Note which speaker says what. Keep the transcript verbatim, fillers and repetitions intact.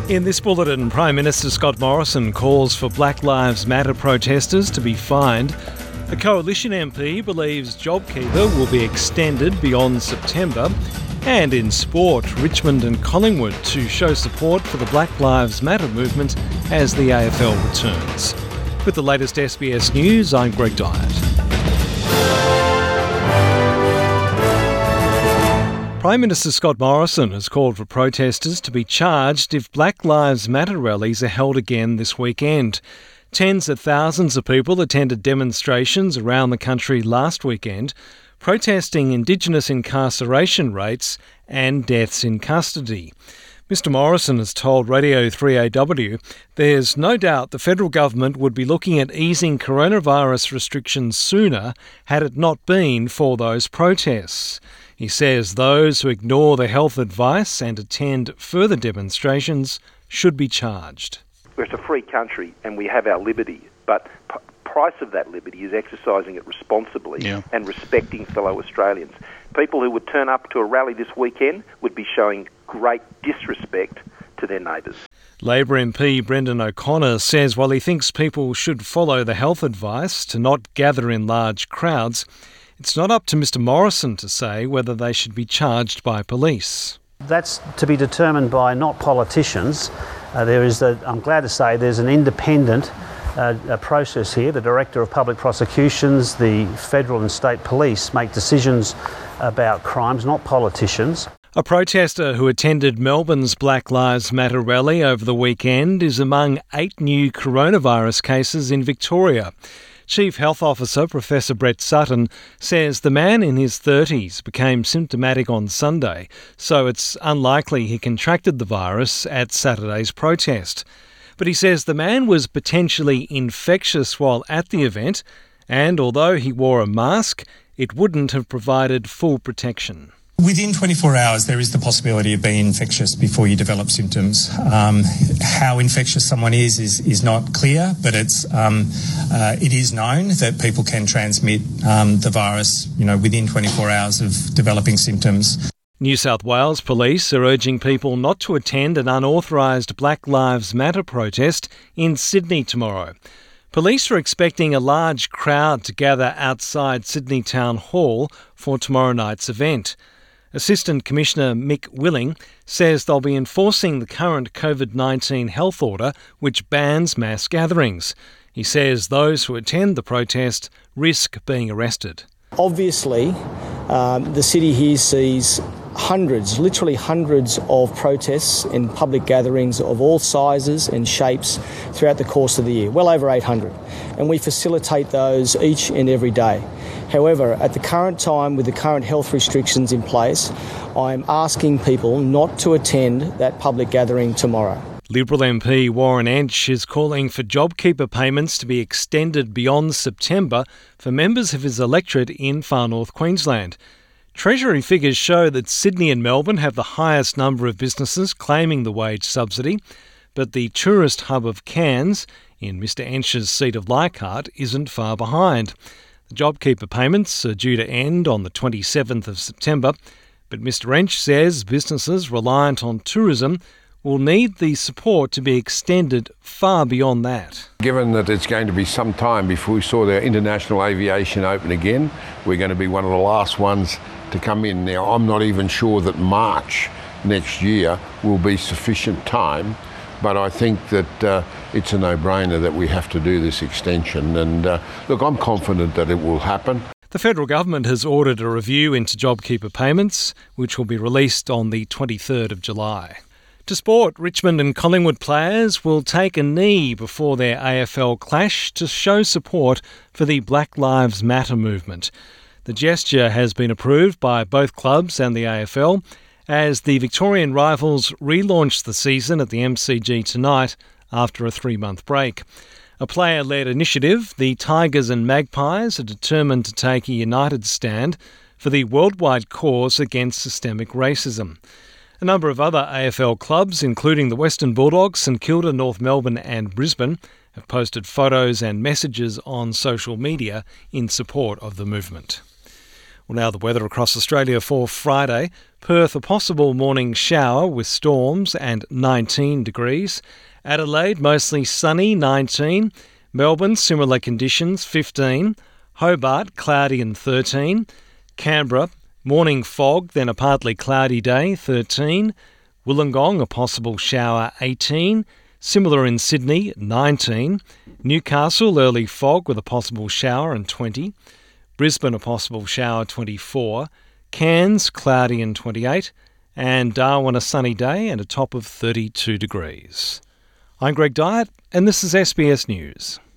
Speaker 1: In this bulletin, Prime Minister Scott Morrison calls for Black Lives Matter protesters to be fined. A Coalition M P believes JobKeeper will be extended beyond September. And in sport, Richmond and Collingwood to show support for the Black Lives Matter movement as the A F L returns. With the latest S B S News, I'm Greg Dyett. Prime Minister Scott Morrison has called for protesters to be charged if Black Lives Matter rallies are held again this weekend. Tens of thousands of people attended demonstrations around the country last weekend, protesting Indigenous incarceration rates and deaths in custody. Mister Morrison has told Radio three A W there's no doubt the federal government would be looking at easing coronavirus restrictions sooner had it not been for those protests. He says those who ignore the health advice and attend further demonstrations should be charged.
Speaker 2: We're a free country and we have our liberty, but p- price of that liberty is exercising it responsibly yeah. and respecting fellow Australians. People who would turn up to a rally this weekend would be showing great disrespect to their neighbours.
Speaker 1: Labor M P Brendan O'Connor says while he thinks people should follow the health advice to not gather in large crowds, it's not up to Mister Morrison to say whether they should be charged by police.
Speaker 3: That's to be determined by not politicians. Uh, there is, a, I'm glad to say, there's an independent uh, a process here. The Director of Public Prosecutions, the federal and state police make decisions about crimes, not politicians.
Speaker 1: A protester who attended Melbourne's Black Lives Matter rally over the weekend is among eight new coronavirus cases in Victoria. Chief Health Officer Professor Brett Sutton says the man in his thirties became symptomatic on Sunday, so it's unlikely he contracted the virus at Saturday's protest. But he says the man was potentially infectious while at the event, and although he wore a mask, it wouldn't have provided full protection.
Speaker 4: Within twenty-four hours, there is the possibility of being infectious before you develop symptoms. Um, how infectious someone is is, is not clear, but it's um, uh, it is known that people can transmit um, the virus, you know, within twenty-four hours of developing symptoms.
Speaker 1: New South Wales police are urging people not to attend an unauthorised Black Lives Matter protest in Sydney tomorrow. Police are expecting a large crowd to gather outside Sydney Town Hall for tomorrow night's event. Assistant Commissioner Mick Willing says they'll be enforcing the current COVID nineteen health order which bans mass gatherings. He says those who attend the protest risk being arrested.
Speaker 5: Obviously, um, the city here sees hundreds, literally hundreds of protests and public gatherings of all sizes and shapes throughout the course of the year, well over eight hundred. And we facilitate those each and every day. However, at the current time, with the current health restrictions in place, I'm asking people not to attend that public gathering tomorrow.
Speaker 1: Liberal M P Warren Entsch is calling for JobKeeper payments to be extended beyond September for members of his electorate in far north Queensland. Treasury figures show that Sydney and Melbourne have the highest number of businesses claiming the wage subsidy, but the tourist hub of Cairns, in Mister Entsch's seat of Leichhardt, isn't far behind. The JobKeeper payments are due to end on the twenty-seventh of September, but Mister Entsch says businesses reliant on tourism will need the support to be extended far beyond that.
Speaker 6: Given that it's going to be some time before we saw the international aviation open again, we're going to be one of the last ones to come in. Now, I'm not even sure that March next year will be sufficient time, but I think that uh, it's a no-brainer that we have to do this extension. And uh, look, I'm confident that it will happen.
Speaker 1: The federal government has ordered a review into JobKeeper payments, which will be released on the twenty-third of July. To sport, Richmond and Collingwood players will take a knee before their A F L clash to show support for the Black Lives Matter movement. The gesture has been approved by both clubs and the A F L as the Victorian rivals relaunch the season at the M C G tonight after a three-month break. A player-led initiative, the Tigers and Magpies are determined to take a united stand for the worldwide cause against systemic racism. A number of other A F L clubs, including the Western Bulldogs, St Kilda, North Melbourne and Brisbane, have posted photos and messages on social media in support of the movement. Well, now the weather across Australia for Friday. Perth, a possible morning shower with storms and nineteen degrees. Adelaide, mostly sunny, nineteen. Melbourne, similar conditions, fifteen. Hobart, cloudy and thirteen. Canberra, morning fog, then a partly cloudy day, thirteen. Wollongong, a possible shower, eighteen. Similar in Sydney, nineteen. Newcastle, early fog with a possible shower and twenty. Brisbane, a possible shower, twenty-four. Cairns, cloudy and twenty-eight. And Darwin, a sunny day and a top of thirty-two degrees. I'm Greg Dyett, and this is S B S News.